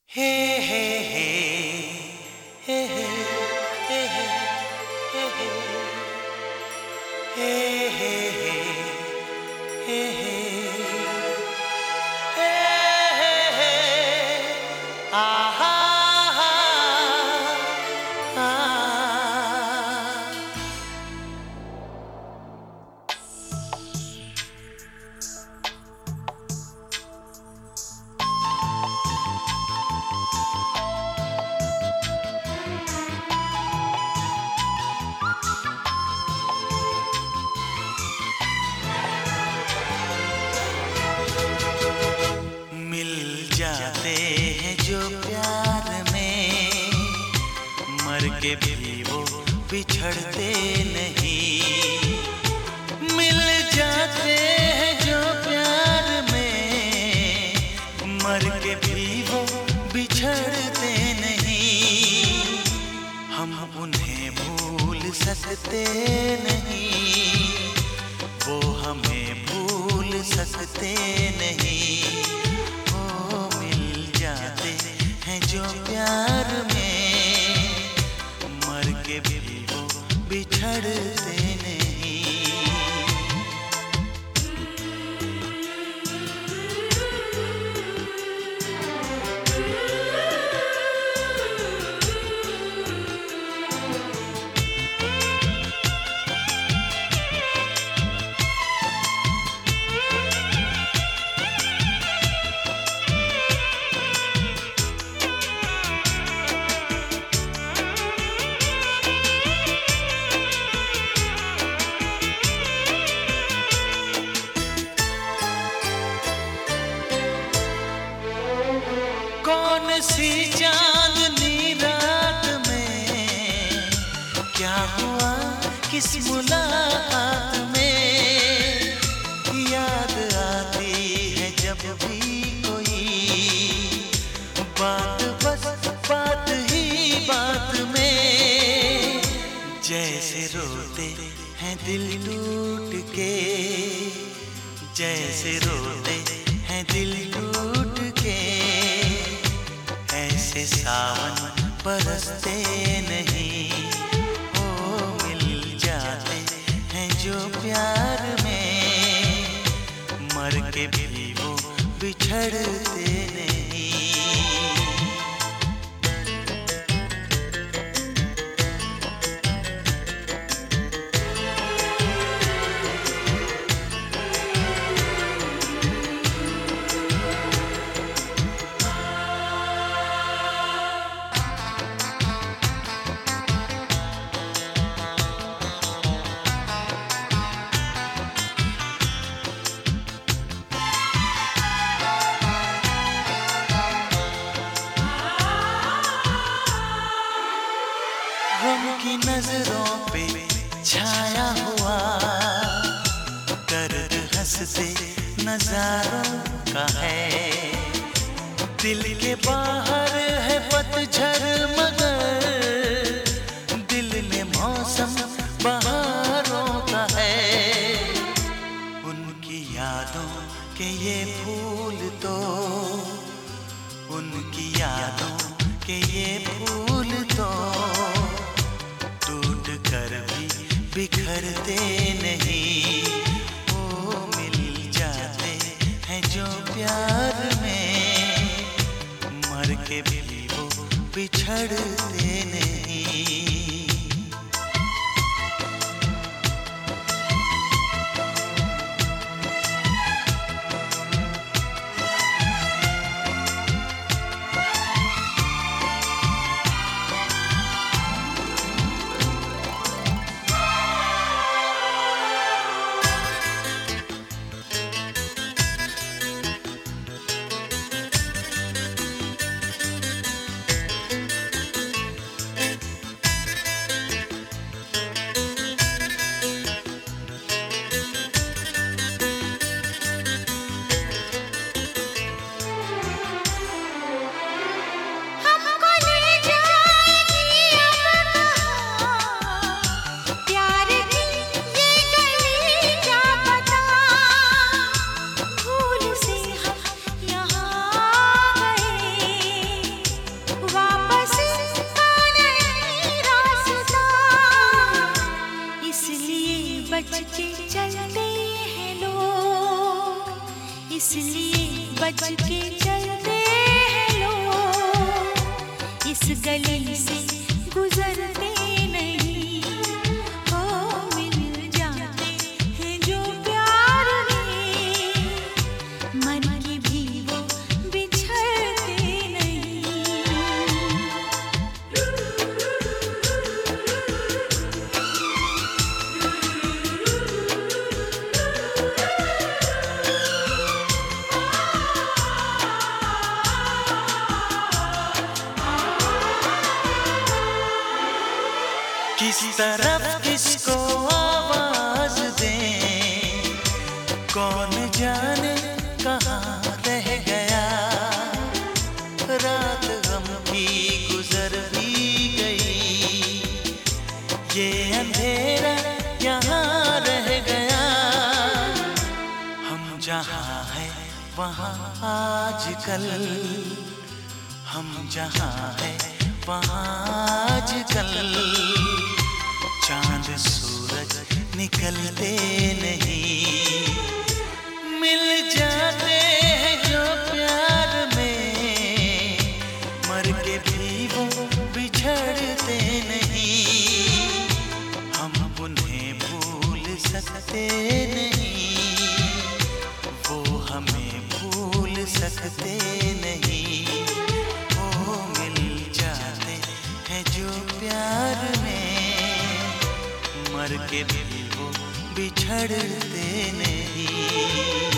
हे हे हे हे हे हे हे हे हे हे हे आहा जाते हैं जो प्यार में, मर के भी वो बिछड़ते नहीं। मिल जाते हैं जो प्यार में, मर के भी वो बिछड़ते नहीं। हम उन्हें भूल सकते नहीं, वो हमें भूल सकते नहीं। जो प्यार में, मर के भी वो बिछड़ते नहीं। कौन सी चांदनी रात में क्या हुआ किस मुलाकात में, याद आती है जब भी कोई बात, बस बात ही बात में। जैसे रोते हैं दिल टूट के, जैसे रोते हैं दिल टूट के, ऐसे सावन बरसते नहीं। ओ मिल जाते हैं जो प्यार में, मर के भी वो बिछड़ते नहीं। गम की नजरों पे छाया हुआ दर्द हंसते नजारों का है। दिल के बाहर है पतझड़ मगर दिल में मौसम बहारों का है। उनकी यादों के ये फूल तो, उनकी यादों के ये फूल तो कर भी बिखरते नहीं। ओ मिल जाते हैं जो प्यार में, मर के भी वो बिछड़ते नहीं। ये बच के चलते हैं लोग, इस गली से गुजरते नहीं। हो मिल जाते हैं जो प्यार में, मर के भी वो बिछड़ते नहीं। किस तरफ किसको आवाज दें, कौन जाने कहाँ रह गया। रात गम की गुजर भी गई, ये अंधेरा यहाँ रह गया। हम जहाँ हैं वहाँ आजकल, हम जहाँ हैं वहाँ आजकल चांद सूरज निकलते नहीं। मिल जाते हैं जो प्यार में, मर के भी वो बिछड़ते नहीं। हम उन्हें भूल सकते नहीं, वो हमें भूल सकते नहीं। वो मिल जाते हैं जो प्यार में, मर के भी वो बिछड़ते नहीं।